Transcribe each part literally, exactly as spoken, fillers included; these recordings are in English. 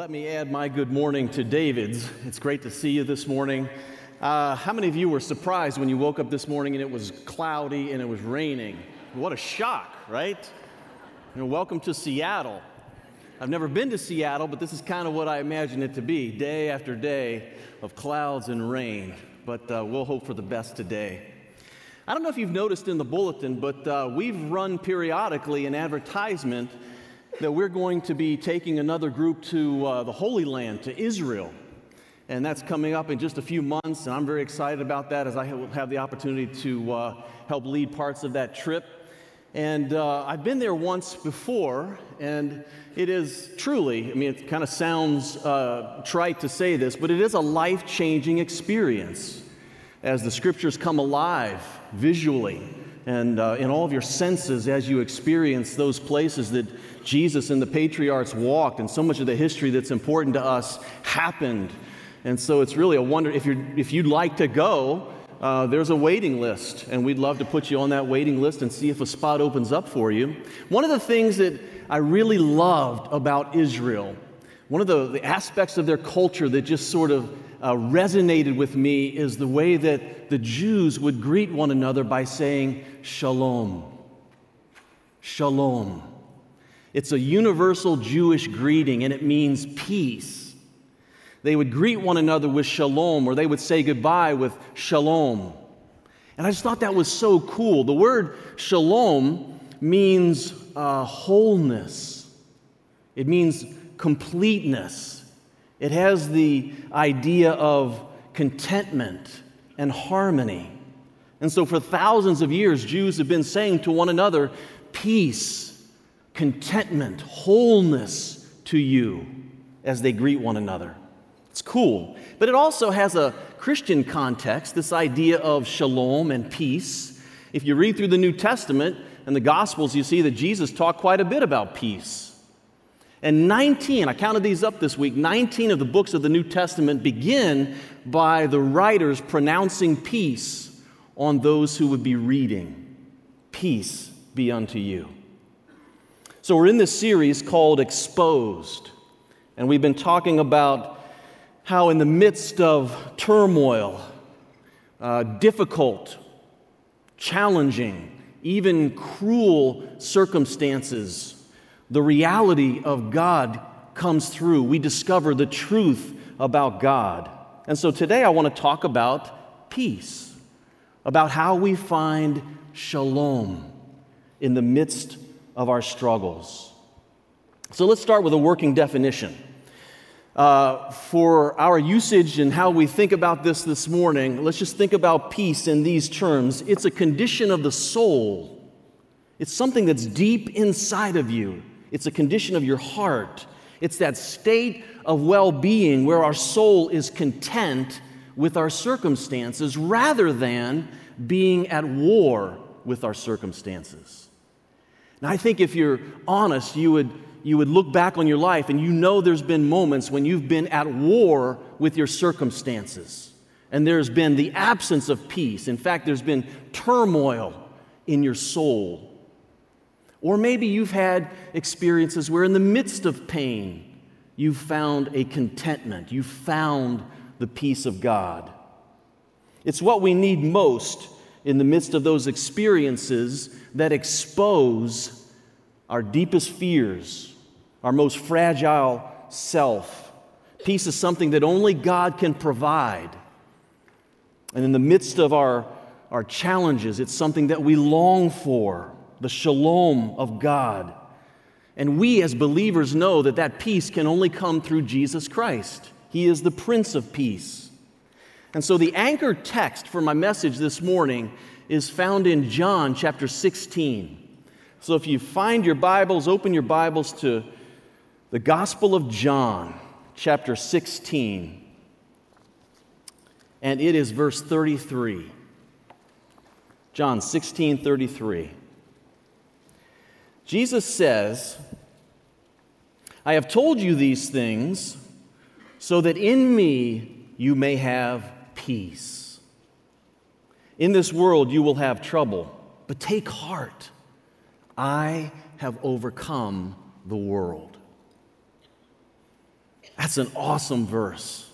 let me add my good morning to David's. It's great to see you this morning. Uh, how many of you were surprised when you woke up this morning and it was cloudy and it was raining? What a shock, right? You know, welcome to Seattle. I've never been to Seattle, but this is kind of what I imagine it to be, day after day of clouds and rain. But uh, we'll hope for the best today. I don't know if you've noticed in the bulletin, but uh, we've run periodically an advertisement that we're going to be taking another group to uh, the Holy Land, to Israel. And that's coming up in just a few months, and I'm very excited about that as I will have the opportunity to uh, help lead parts of that trip. And uh, I've been there once before, and it is truly, I mean, it kind of sounds uh, trite to say this, but it is a life-changing experience as the Scriptures come alive visually and uh, in all of your senses as you experience those places that Jesus and the patriarchs walked, and so much of the history that's important to us happened. And so it's really a wonder. If you're if you'd like to go, uh, there's a waiting list, and we'd love to put you on that waiting list and see if a spot opens up for you. One of the things that I really loved about Israel, one of the, the aspects of their culture that just sort of uh, resonated with me, is the way that the Jews would greet one another by saying shalom. Shalom. It's a universal Jewish greeting, and it means peace. They would greet one another with shalom, or they would say goodbye with shalom. And I just thought that was so cool. The word shalom means uh, wholeness. It means completeness. It has the idea of contentment and harmony. And so for thousands of years, Jews have been saying to one another, peace, contentment, wholeness to you, as they greet one another. It's cool. But it also has a Christian context, this idea of shalom and peace. If you read through the New Testament and the Gospels, you see that Jesus talked quite a bit about peace. And nineteen, I counted these up this week, nineteen of the books of the New Testament begin by the writers pronouncing peace on those who would be reading. Peace be unto you. So we're in this series called Exposed, and we've been talking about how in the midst of turmoil, uh, difficult, challenging, even cruel circumstances, the reality of God comes through. We discover the truth about God. And so today I want to talk about peace, about how we find shalom in the midst of our struggles. So let's start with a working definition. Uh, for our usage and how we think about this this morning, let's just think about peace in these terms. It's a condition of the soul. It's something that's deep inside of you. It's a condition of your heart. It's that state of well-being where our soul is content with our circumstances rather than being at war with our circumstances. Now, I think if you're honest, you would you would look back on your life and you know there's been moments when you've been at war with your circumstances, and there's been the absence of peace. In fact, there's been turmoil in your soul. Or maybe you've had experiences where in the midst of pain, you've found a contentment. You've found the peace of God. It's what we need most in the midst of those experiences that expose our deepest fears, our most fragile self. Peace is something that only God can provide. And in the midst of our, our challenges, it's something that we long for, the shalom of God. And we as believers know that that peace can only come through Jesus Christ. He is the Prince of Peace. And so the anchor text for my message this morning is found in John chapter sixteen. So if you find your Bibles, open your Bibles to the Gospel of John chapter sixteen. And it is verse thirty-three. John sixteen thirty-three. Jesus says, I have told you these things so that in me you may have peace. In this world you will have trouble, but take heart. I have overcome the world. That's an awesome verse.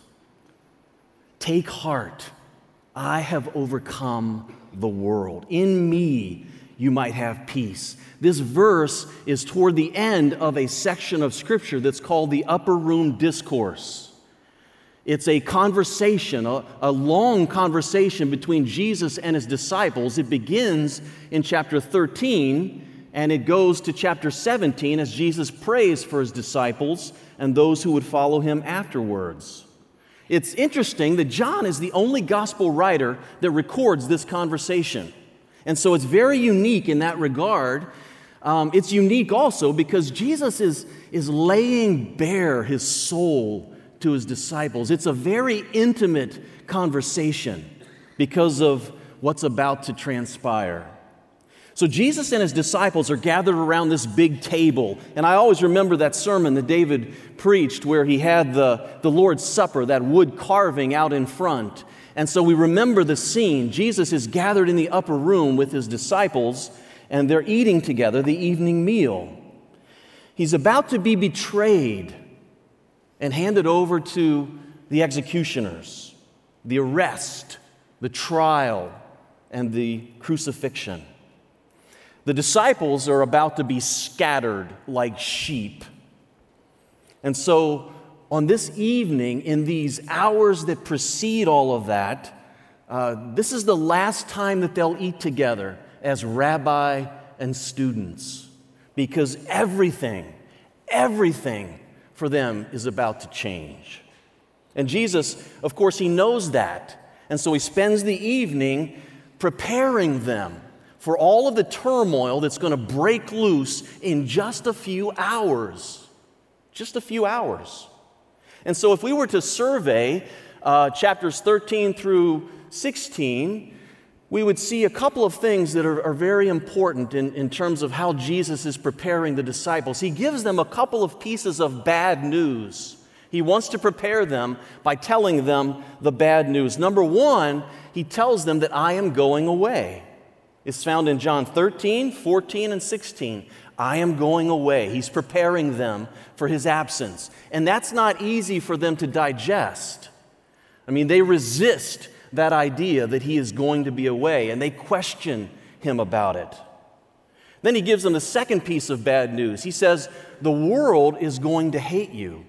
Take heart, I have overcome the world. In me you might have peace. This verse is toward the end of a section of Scripture that's called the Upper Room Discourse. It's a conversation, a, a long conversation between Jesus and his disciples. It begins in chapter thirteen, and it goes to chapter seventeen as Jesus prays for his disciples and those who would follow him afterwards. It's interesting that John is the only gospel writer that records this conversation. And so it's very unique in that regard. Um, it's unique also because Jesus is, is laying bare his soul to his disciples. It's a very intimate conversation because of what's about to transpire. So Jesus and his disciples are gathered around this big table. And I always remember that sermon that David preached where he had the, the Lord's Supper, that wood carving out in front. And so we remember the scene. Jesus is gathered in the upper room with his disciples, and they're eating together the evening meal. He's about to be betrayed and handed over to the executioners, the arrest, the trial, and the crucifixion. The disciples are about to be scattered like sheep. And so on this evening, in these hours that precede all of that, uh, this is the last time that they'll eat together as rabbi and students, because everything, everything for them is about to change. And Jesus, of course, he knows that. And so he spends the evening preparing them for all of the turmoil that's going to break loose in just a few hours. Just a few hours. And so if we were to survey uh, chapters thirteen through sixteen, we would see a couple of things that are, are very important in, in terms of how Jesus is preparing the disciples. He gives them a couple of pieces of bad news. He wants to prepare them by telling them the bad news. Number one, he tells them that I am going away. It's found in John thirteen, fourteen, and sixteen. I am going away. He's preparing them for his absence. And that's not easy for them to digest. I mean, they resist that idea that he is going to be away, and they question him about it. Then he gives them the second piece of bad news. He says, the world is going to hate you.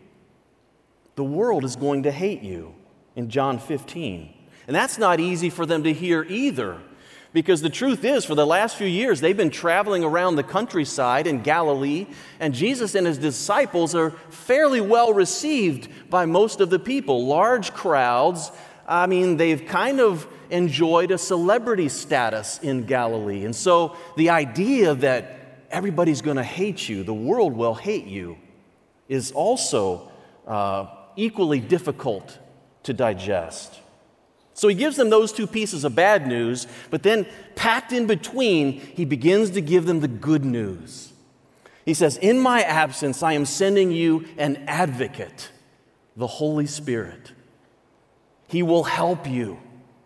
The world is going to hate you in John fifteen. And that's not easy for them to hear either. Because the truth is, for the last few years, they've been traveling around the countryside in Galilee, and Jesus and his disciples are fairly well received by most of the people. Large crowds. I mean, they've kind of enjoyed a celebrity status in Galilee. And so the idea that everybody's going to hate you, the world will hate you, is also uh, equally difficult to digest. So he gives them those two pieces of bad news, but then packed in between, he begins to give them the good news. He says, in my absence, I am sending you an advocate, the Holy Spirit. He will help you.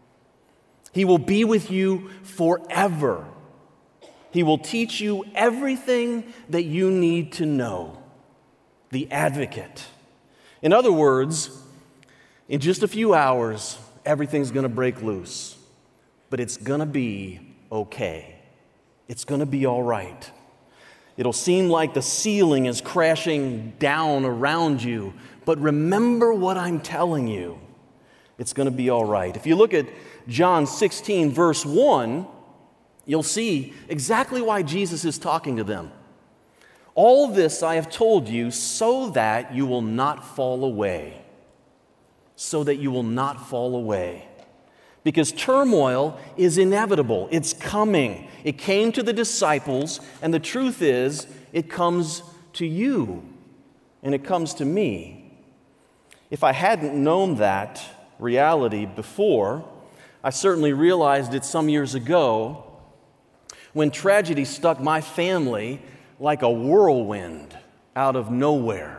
He will be with you forever. He will teach you everything that you need to know. The advocate. In other words, in just a few hours, everything's going to break loose, but it's going to be okay. It's going to be all right. It'll seem like the ceiling is crashing down around you, but remember what I'm telling you. It's going to be all right. If you look at John sixteen, verse one, you'll see exactly why Jesus is talking to them. All this I have told you so that you will not fall away. So that you will not fall away. Because turmoil is inevitable. It's coming. It came to the disciples, and the truth is, it comes to you, and it comes to me. If I hadn't known that reality before, I certainly realized it some years ago when tragedy struck my family like a whirlwind out of nowhere.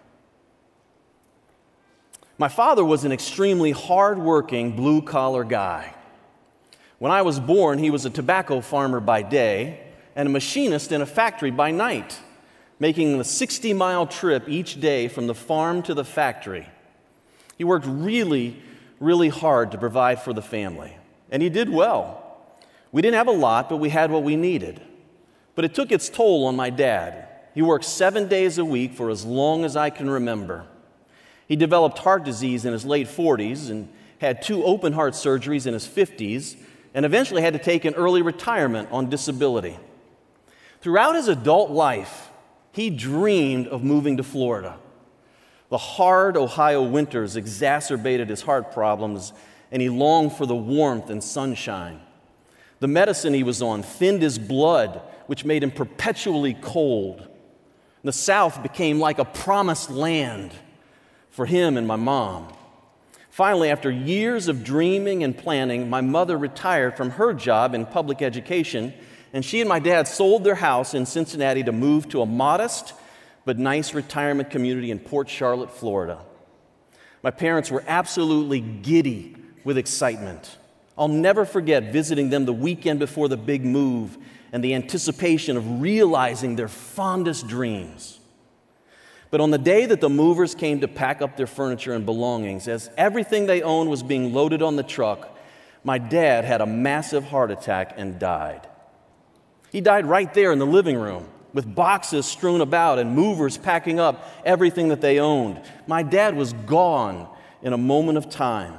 My father was an extremely hard-working, blue-collar guy. When I was born, he was a tobacco farmer by day and a machinist in a factory by night. making the sixty-mile trip each day from the farm to the factory. He worked really, really hard to provide for the family, and he did well. We didn't have a lot, but we had what we needed. But it took its toll on my dad. He worked seven days a week for as long as I can remember. He developed heart disease in his late forties and had two open heart surgeries in his fifties, and eventually had to take an early retirement on disability. Throughout his adult life, he dreamed of moving to Florida. The hard Ohio winters exacerbated his heart problems, and he longed for the warmth and sunshine. The medicine he was on thinned his blood, which made him perpetually cold. The South became like a promised land for him and my mom. Finally, after years of dreaming and planning, my mother retired from her job in public education, and she and my dad sold their house in Cincinnati to move to a modest but nice retirement community in Port Charlotte, Florida. My parents were absolutely giddy with excitement. I'll never forget visiting them the weekend before the big move and the anticipation of realizing their fondest dreams. But on the day that the movers came to pack up their furniture and belongings, as everything they owned was being loaded on the truck, my dad had a massive heart attack and died. He died right there in the living room, with boxes strewn about and movers packing up everything that they owned. My dad was gone in a moment of time.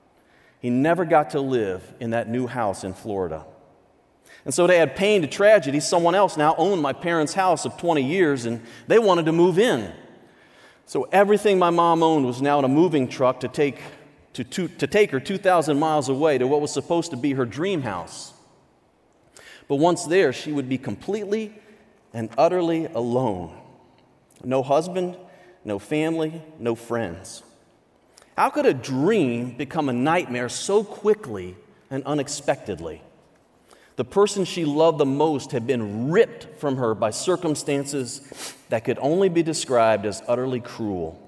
He never got to live in that new house in Florida. And so to add pain to tragedy, someone else now owned my parents' house of twenty years, and they wanted to move in. So everything my mom owned was now in a moving truck to take, to, to, to take her two thousand miles away to what was supposed to be her dream house. But once there, she would be completely and utterly alone. No husband, no family, no friends. How could a dream become a nightmare so quickly and unexpectedly? The person she loved the most had been ripped from her by circumstances that could only be described as utterly cruel.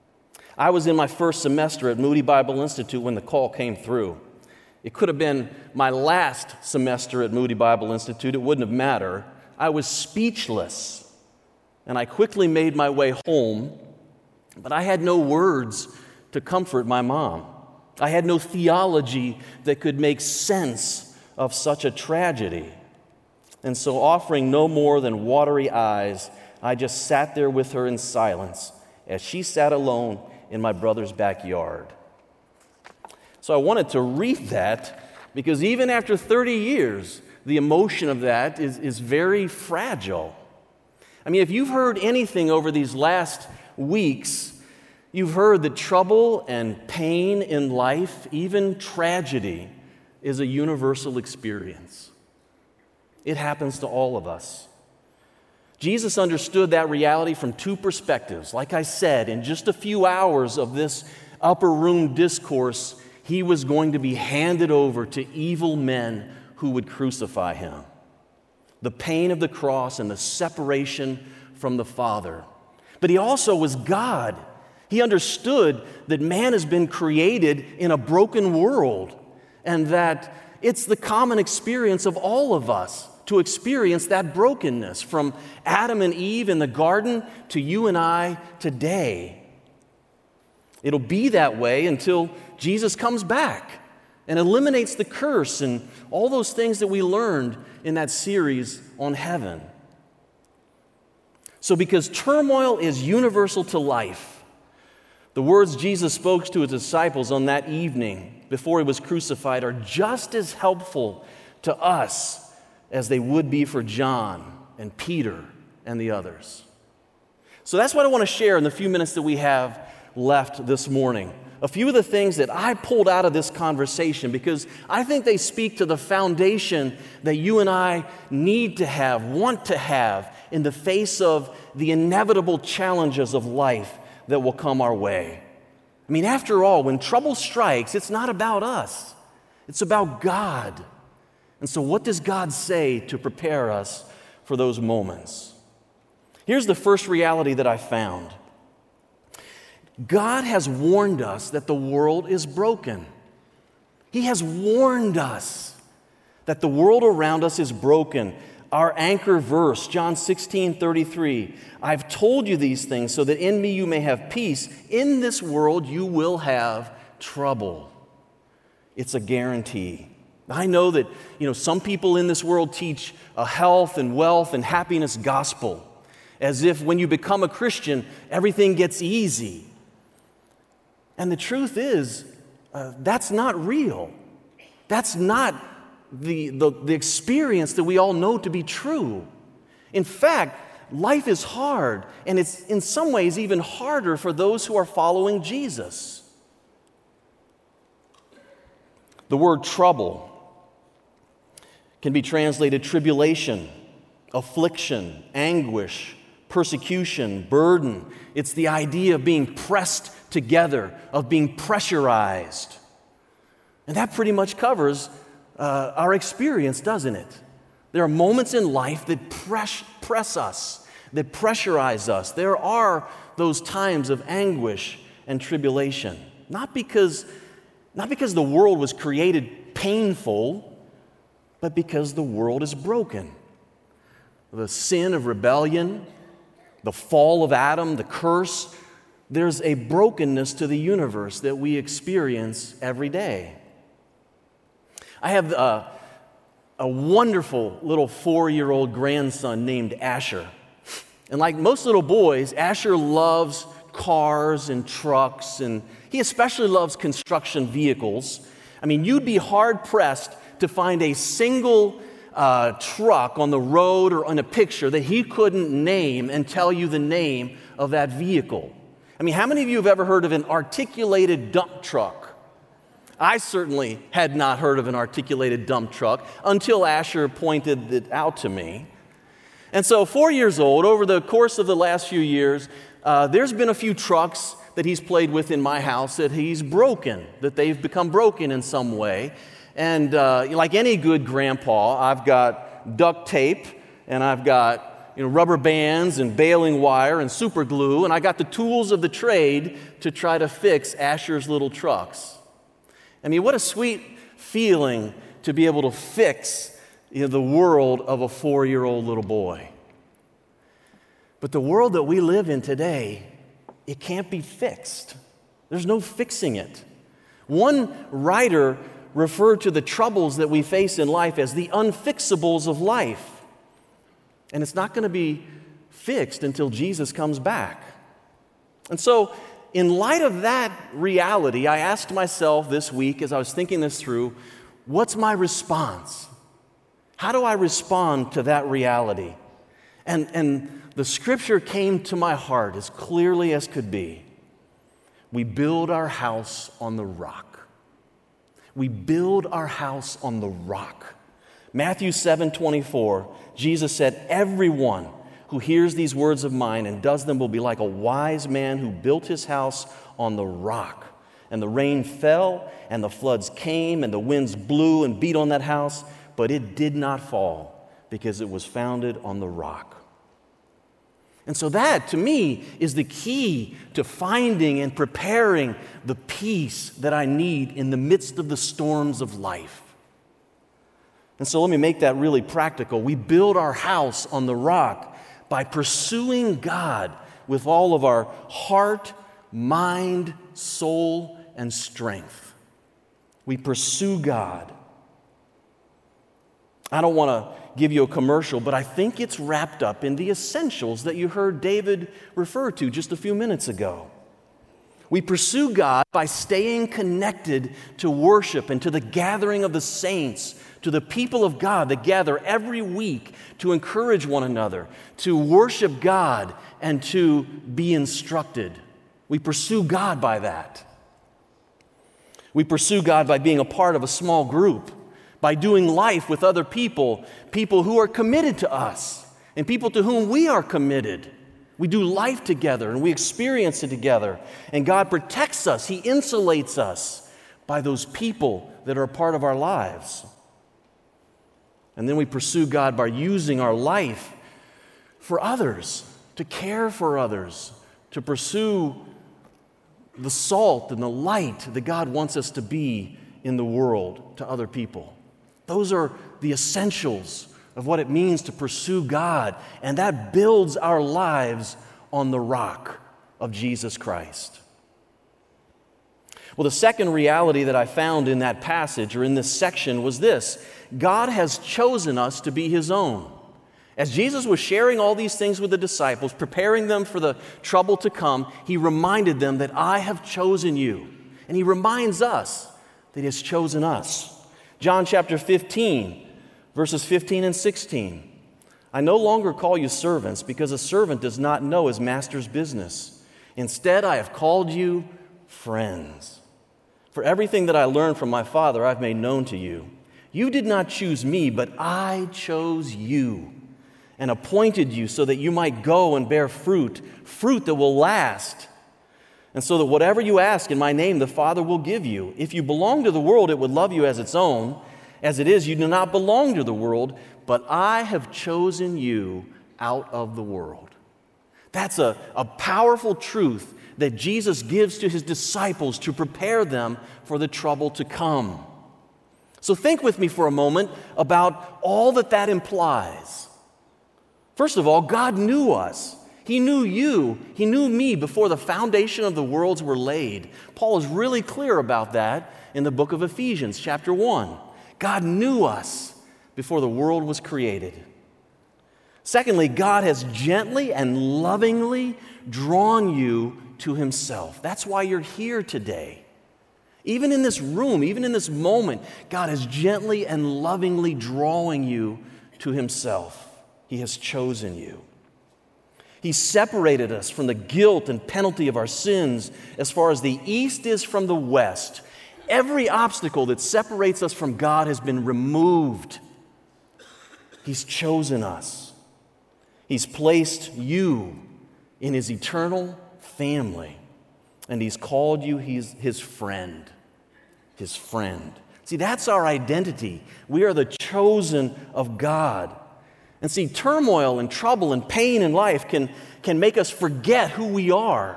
I was in my first semester at Moody Bible Institute when the call came through. It could have been my last semester at Moody Bible Institute. It wouldn't have mattered. I was speechless, and I quickly made my way home, but I had no words to comfort my mom. I had no theology that could make sense of such a tragedy. And so, offering no more than watery eyes, I just sat there with her in silence as she sat alone in my brother's backyard. So I wanted to read that because even after thirty years, the emotion of that is, is very fragile. I mean, if you've heard anything over these last weeks, you've heard that trouble and pain in life, even tragedy, is a universal experience. It happens to all of us. Jesus understood that reality from two perspectives. Like I said, in just a few hours of this upper room discourse, he was going to be handed over to evil men who would crucify him. The pain of the cross and the separation from the Father. But he also was God. He understood that man has been created in a broken world and that it's the common experience of all of us to experience that brokenness, from Adam and Eve in the garden to you and I today. It'll be that way until Jesus comes back and eliminates the curse and all those things that we learned in that series on heaven. So because turmoil is universal to life, the words Jesus spoke to his disciples on that evening before he was crucified are just as helpful to us as they would be for John and Peter and the others. So that's what I want to share in the few minutes that we have left this morning. A few of the things that I pulled out of this conversation because I think they speak to the foundation that you and I need to have, want to have, in the face of the inevitable challenges of life that will come our way. I mean, after all, when trouble strikes, it's not about us. It's about God. And so what does God say to prepare us for those moments? Here's the first reality that I found. God has warned us that the world is broken. He has warned us that the world around us is broken. our anchor verse, John sixteen thirty-three. I've told you these things so that in me you may have peace. In this world you will have trouble. It's a guarantee. I know that, you know, some people in this world teach a health and wealth and happiness gospel, as if when you become a Christian, everything gets easy. And the truth is, uh, that's not real. That's not the, the, the experience that we all know to be true. In fact, life is hard, and it's in some ways even harder for those who are following Jesus. The word trouble can be translated tribulation, affliction, anguish, persecution, burden. It's the idea of being pressed together, of being pressurized. And that pretty much covers uh, our experience, doesn't it? There are moments in life that press, press us, that pressurize us. There are those times of anguish and tribulation. Not because, not because the world was created painful, but because the world is broken. The sin of rebellion, the fall of Adam, the curse, there's a brokenness to the universe that we experience every day. I have a, a wonderful little four-year-old grandson named Asher. And like most little boys, Asher loves cars and trucks, and he especially loves construction vehicles. I mean, you'd be hard-pressed to find a single uh, truck on the road or on a picture that he couldn't name and tell you the name of that vehicle. I mean, how many of you have ever heard of an articulated dump truck? I certainly had not heard of an articulated dump truck until Asher pointed it out to me. And so, four years old, over the course of the last few years, uh, there's been a few trucks that he's played with in my house that he's broken, that they've become broken in some way. And uh, like any good grandpa, I've got duct tape, and I've got you know, rubber bands and baling wire and super glue, and I got the tools of the trade to try to fix Asher's little trucks. I mean, what a sweet feeling to be able to fix you know, the world of a four-year-old little boy. But the world that we live in today, it can't be fixed. There's no fixing it. One writer referred to the troubles that we face in life as the unfixables of life. And it's not going to be fixed until Jesus comes back. And so, in light of that reality, I asked myself this week as I was thinking this through, what's my response? How do I respond to that reality? And, and the scripture came to my heart as clearly as could be. We build our house on the rock. We build our house on the rock. Matthew seven twenty-four, Jesus said, everyone who hears these words of mine and does them will be like a wise man who built his house on the rock. And the rain fell, and the floods came, and the winds blew and beat on that house, but it did not fall because it was founded on the rock. And so that, to me, is the key to finding and preparing the peace that I need in the midst of the storms of life. And so let me make that really practical. We build our house on the rock by pursuing God with all of our heart, mind, soul, and strength. We pursue God. I don't want to give you a commercial, but I think it's wrapped up in the essentials that you heard David refer to just a few minutes ago. We pursue God by staying connected to worship and to the gathering of the saints, to the people of God that gather every week to encourage one another, to worship God, and to be instructed. We pursue God by that. We pursue God by being a part of a small group, by doing life with other people, people who are committed to us, and people to whom we are committed. We do life together, and we experience it together. And God protects us. He insulates us by those people that are a part of our lives. And then we pursue God by using our life for others, to care for others, to pursue the salt and the light that God wants us to be in the world to other people. Those are the essentials of what it means to pursue God, and that builds our lives on the rock of Jesus Christ. Well, the second reality that I found in that passage or in this section was this: God has chosen us to be His own. As Jesus was sharing all these things with the disciples, preparing them for the trouble to come, He reminded them that I have chosen you. And He reminds us that He has chosen us. John chapter fifteen, verses fifteen and sixteen. I no longer call you servants, because a servant does not know his master's business. Instead, I have called you friends. For everything that I learned from my Father, I've made known to you. You did not choose me, but I chose you and appointed you so that you might go and bear fruit, fruit that will last. And so that whatever you ask in my name, the Father will give you. If you belong to the world, it would love you as its own. As it is, you do not belong to the world, but I have chosen you out of the world. That's a, a powerful truth that Jesus gives to His disciples to prepare them for the trouble to come. So think with me for a moment about all that that implies. First of all, God knew us. He knew you. He knew me before the foundation of the worlds were laid. Paul is really clear about that in the book of Ephesians, chapter one. God knew us before the world was created. Secondly, God has gently and lovingly drawn you to Himself. That's why you're here today. Even in this room, even in this moment, God is gently and lovingly drawing you to Himself. He has chosen you. He separated us from the guilt and penalty of our sins as far as the east is from the west. Every obstacle that separates us from God has been removed. He's chosen us. He's placed you in His eternal family, and He's called you He's His friend. His friend. See, that's our identity. We are the chosen of God. And see, turmoil and trouble and pain in life can, can make us forget who we are.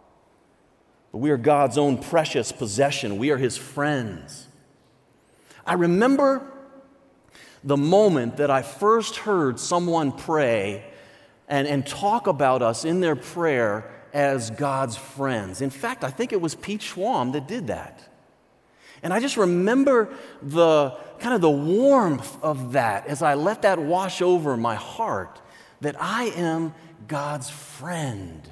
But we are God's own precious possession. We are His friends. I remember the moment that I first heard someone pray and, and talk about us in their prayer as God's friends. In fact, I think it was Pete Schwam that did that. And I just remember the kind of the warmth of that as I let that wash over my heart, that I am God's friend.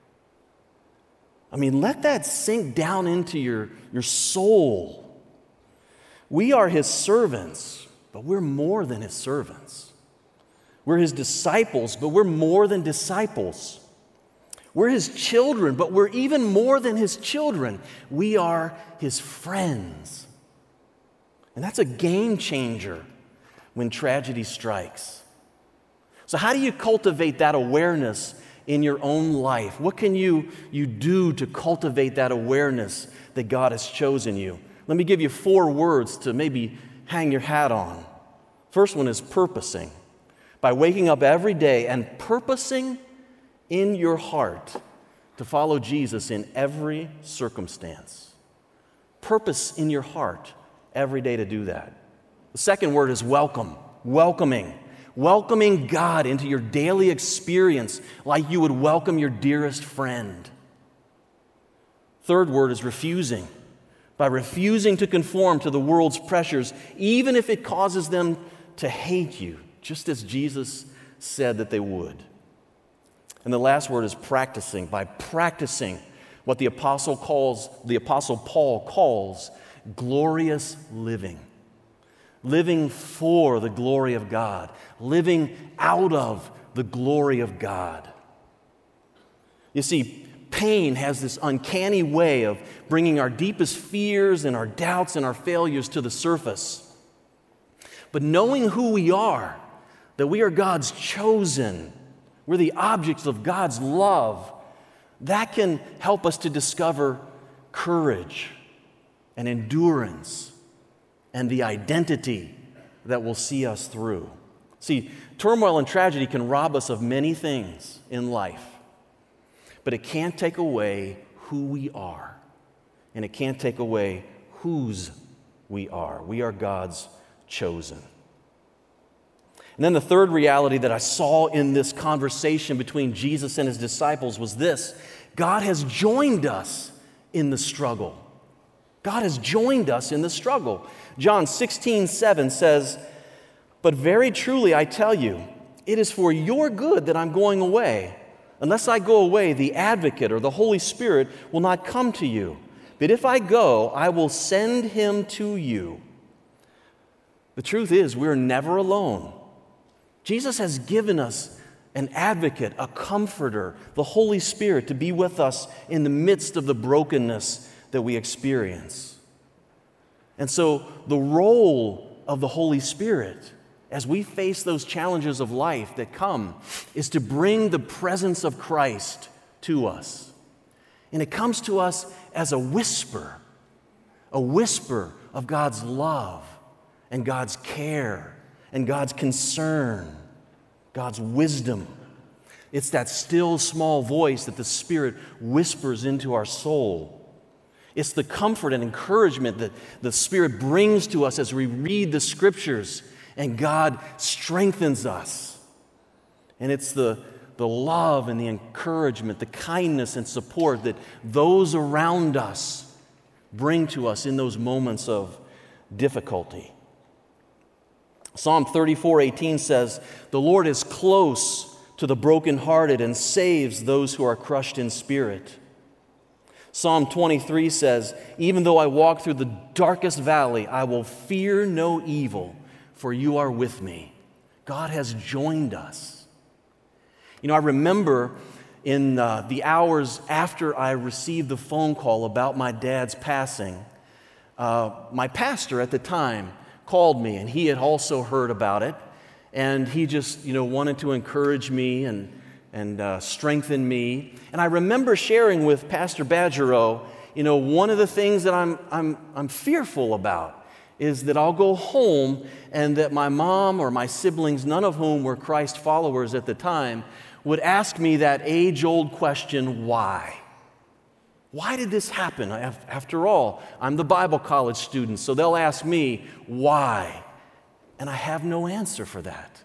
I mean, let that sink down into your, your soul. We are His servants, but we're more than His servants. We're His disciples, but we're more than disciples. We're His children, but we're even more than His children. We are His friends. And that's a game changer when tragedy strikes. So how do you cultivate that awareness in your own life? What can you, you do to cultivate that awareness that God has chosen you? Let me give you four words to maybe hang your hat on. First one is purposing. By waking up every day and purposing in your heart to follow Jesus in every circumstance. Purpose in your heart every day to do that. The second word is welcome, welcoming. Welcoming God into your daily experience like you would welcome your dearest friend. Third word is refusing. By refusing to conform to the world's pressures, even if it causes them to hate you, just as Jesus said that they would. And the last word is practicing. By practicing what the apostle calls, the apostle Paul calls glorious living. Living for the glory of God. Living out of the glory of God. You see, pain has this uncanny way of bringing our deepest fears and our doubts and our failures to the surface. But knowing who we are, that we are God's chosen, we're the objects of God's love, that can help us to discover courage and endurance and the identity that will see us through. See, turmoil and tragedy can rob us of many things in life, but it can't take away who we are, and it can't take away whose we are. We are God's chosen. And then the third reality that I saw in this conversation between Jesus and his disciples was this: God has joined us in the struggle. God has joined us in the struggle. John sixteen seven says, "But very truly I tell you, it is for your good that I'm going away. Unless I go away, the Advocate, or the Holy Spirit, will not come to you. But if I go, I will send him to you." The truth is, we're never alone. Jesus has given us an advocate, a comforter, the Holy Spirit, to be with us in the midst of the brokenness that we experience. And so the role of the Holy Spirit as we face those challenges of life that come is to bring the presence of Christ to us. And it comes to us as a whisper, a whisper of God's love and God's care and God's concern, God's wisdom. It's that still small voice that the Spirit whispers into our soul. It's the comfort and encouragement that the Spirit brings to us as we read the Scriptures and God strengthens us. And it's the, the love and the encouragement, the kindness and support that those around us bring to us in those moments of difficulty. Psalm thirty-four eighteen says, "The Lord is close to the brokenhearted and saves those who are crushed in spirit." Psalm twenty-three says, "Even though I walk through the darkest valley, I will fear no evil, for you are with me." God has joined us. You know, I remember in uh, the hours after I received the phone call about my dad's passing, uh, my pastor at the time called me, and he had also heard about it, and he just, you know, wanted to encourage me and and uh, strengthen me. And I remember sharing with Pastor Badgerow, you know, one of the things that I'm I'm I'm fearful about is that I'll go home and that my mom or my siblings, none of whom were Christ followers at the time, would ask me that age-old question, why? Why did this happen? After all, I'm the Bible college student, so they'll ask me, why? And I have no answer for that.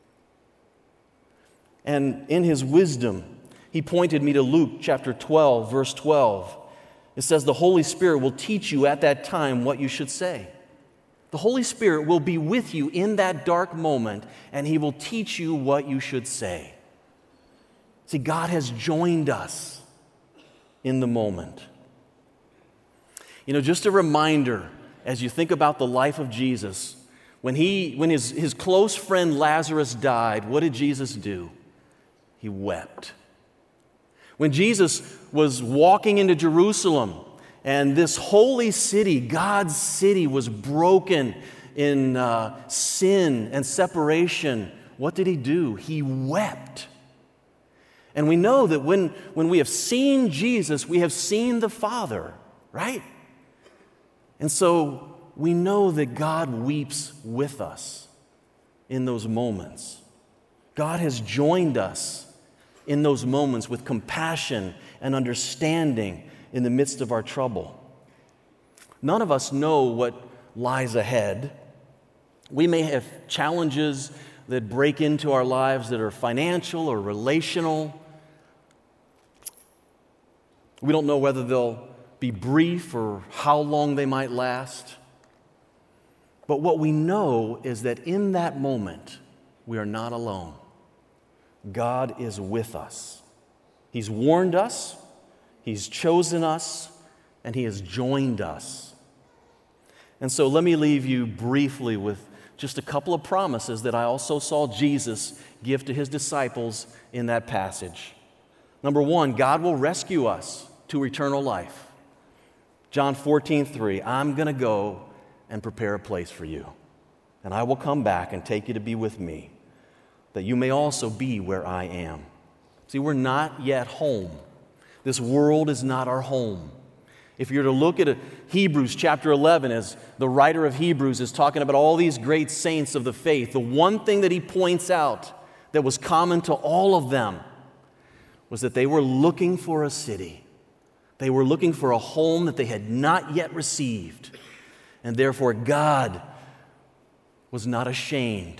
And in his wisdom, he pointed me to Luke chapter twelve, verse twelve. It says, "The Holy Spirit will teach you at that time what you should say." The Holy Spirit will be with you in that dark moment, and he will teach you what you should say. See, God has joined us in the moment. You know, just a reminder, as you think about the life of Jesus, when he, when his, his close friend Lazarus died, what did Jesus do? He wept. When Jesus was walking into Jerusalem, and this holy city, God's city, was broken in uh, sin and separation, what did he do? He wept. And we know that when, when we have seen Jesus, we have seen the Father, right? And so we know that God weeps with us in those moments. God has joined us in those moments with compassion and understanding in the midst of our trouble. None of us know what lies ahead. We may have challenges that break into our lives that are financial or relational. We don't know whether they'll be brief or how long they might last. But what we know is that in that moment, we are not alone. God is with us. He's warned us, He's chosen us, and He has joined us. And so let me leave you briefly with just a couple of promises that I also saw Jesus give to His disciples in that passage. Number one, God will rescue us to eternal life. John fourteen three, "I'm going to go and prepare a place for you, and I will come back and take you to be with me, that you may also be where I am." See, we're not yet home. This world is not our home. If you're to look at Hebrews chapter eleven, as the writer of Hebrews is talking about all these great saints of the faith, the one thing that he points out that was common to all of them was that they were looking for a city. They were looking for a home that they had not yet received. And therefore, God was not ashamed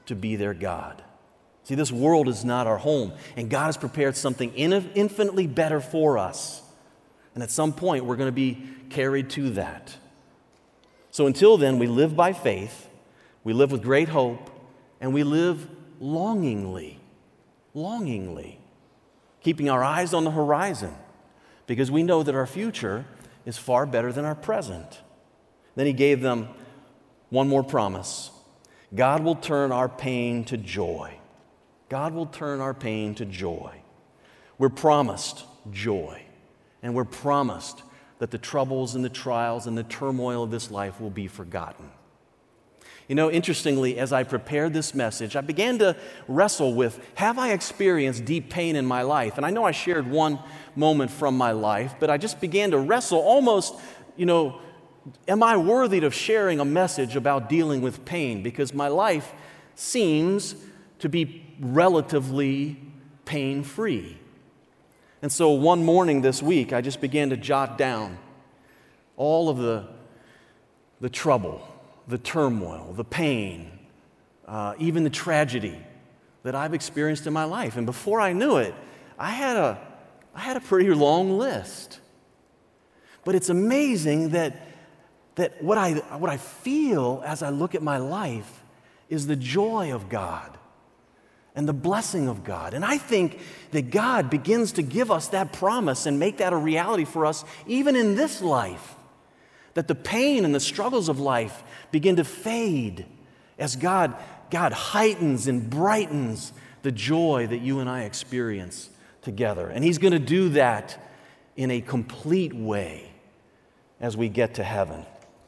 to be their God. See, this world is not our home, and God has prepared something infinitely better for us. And at some point, we're going to be carried to that. So until then, we live by faith, we live with great hope, and we live longingly, longingly, keeping our eyes on the horizon, because we know that our future is far better than our present. Then he gave them one more promise. God will turn our pain to joy. God will turn our pain to joy. We're promised joy, and we're promised that the troubles and the trials and the turmoil of this life will be forgotten. You know, interestingly, as I prepared this message, I began to wrestle with, have I experienced deep pain in my life? And I know I shared one moment from my life, but I just began to wrestle almost, you know, am I worthy of sharing a message about dealing with pain? Because my life seems to be relatively pain-free. And so one morning this week, I just began to jot down all of the, the trouble, the turmoil, the pain, uh, even the tragedy that I've experienced in my life. And before I knew it, I had a, I had a pretty long list. But it's amazing that, that what I, what I feel as I look at my life is the joy of God and the blessing of God. And I think that God begins to give us that promise and make that a reality for us even in this life. That the pain and the struggles of life begin to fade as God, God heightens and brightens the joy that you and I experience together. And He's going to do that in a complete way as we get to heaven.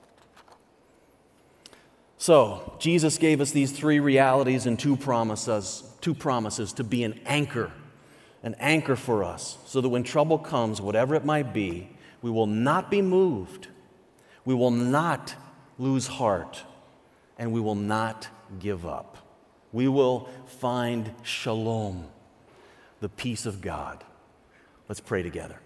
So, Jesus gave us these three realities and two promises, two promises to be an anchor, an anchor for us, so that when trouble comes, whatever it might be, we will not be moved, we will not lose heart, and we will not give up. We will find shalom, the peace of God. Let's pray together.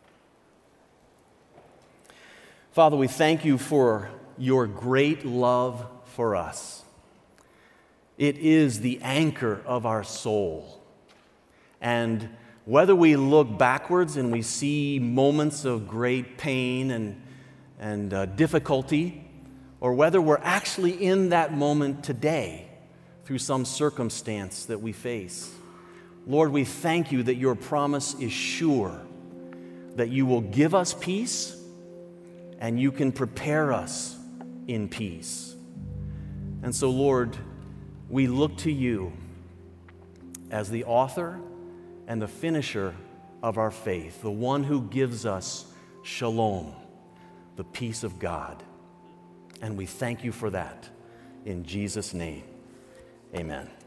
Father, we thank you for your great love for us. It is the anchor of our soul. And whether we look backwards and we see moments of great pain and, and uh, difficulty, or whether we're actually in that moment today through some circumstance that we face, Lord, we thank you that your promise is sure, that you will give us peace and you can prepare us in peace. And so, Lord, we look to you as the author and the finisher of our faith, the one who gives us shalom, the peace of God. And we thank you for that. In Jesus' name, amen.